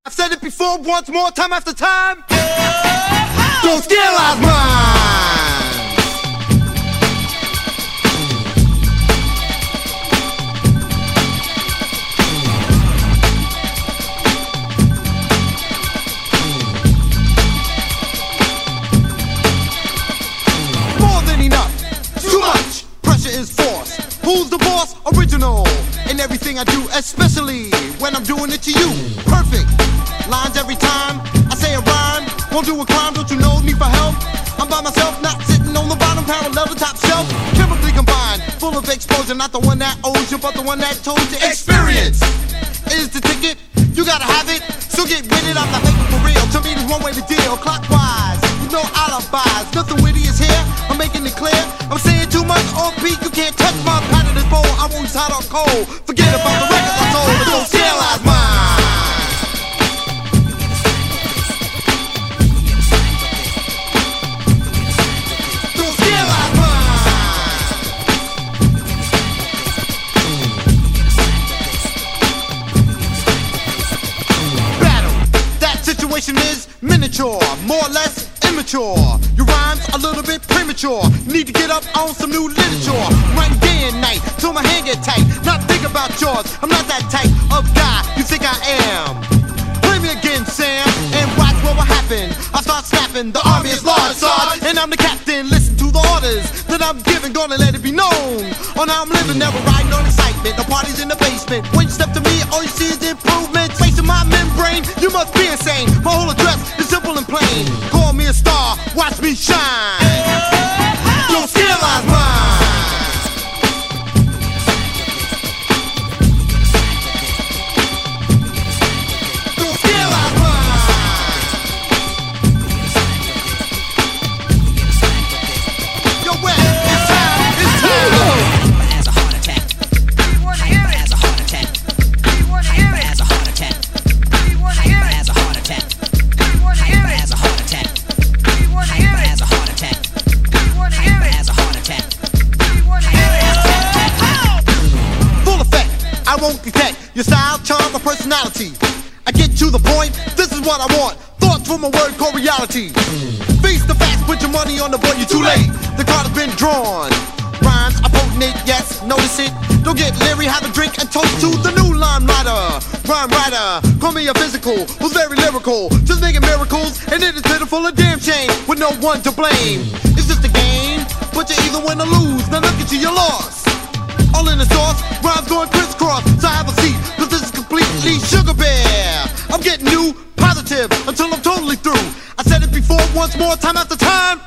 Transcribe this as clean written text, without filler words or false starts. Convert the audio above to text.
I've said it before, once more, time after time. Don't sterilize mine. More than enough, too much, pressure is force. Who's the boss? Original. In everything I do, especially when I'm doing it to you. Perfect. Lines every time I say a rhyme. Won't do a crime, don't you know? Need for help? I'm by myself, not sitting on the bottom, parallel to top shelf. Chemically combined, full of exposure. Not the one that owes you, but the one that told you. Experience is the ticket. You gotta have it, so get with it. I'm not making for real. To me, there's one way to deal. Clockwise, with no alibis. Nothing witty is here. I'm making it clear. I'm saying too much on beat. You can't touch my pattern this bowl. I'm always hot or cold. Forget about the records I sold. But don't sterilize mine. Is miniature, more or less immature. Your rhymes a little bit premature. Need to get up on some new literature. Write day and night till my hand get tight. Not think about yours. I'm not that type of guy you think I am. Play me again, Sam, and watch what will happen. I start snapping. The army is large, Sarge, and I'm the captain. Listen to the orders that I'm giving. Gonna let it be known on how I'm living. Never riding on excitement. No parties in the basement. When you step to me, all you see is improvement. Facing my membrane, you must be insane. My whole address is simple and plain. Call me a star, watch me shine. Don't sterilize mine. Don't sterilize mine. Yo, where? It's time, it's time. Has a heart attack. Has a heart attack. Has a heart attack. Has a heart attack. Has a heart attack. Has a heart attack. Has a heart attack. Full effect, I won't detect your style, charm, or personality. I get to the point, this is what I want. Thoughts from a word called reality. Face the facts, put your money on the board, you're too late. The card has been drawn. Rhymes are potent, yes, notice it. Don't get leery, have a drink and toast to the new line writer. Rhyme writer, call me a physical, who's very lyrical. Just making miracles, and it is pitiful, a damn shame, with no one to blame. It's just a game, but you either win or lose. Now look at you, you're lost. All in the sauce, rhymes going crisscross. So have a seat, cause this is completely sugar bear. I'm getting new, positive, until I'm totally through. I said it before, once more, time after time.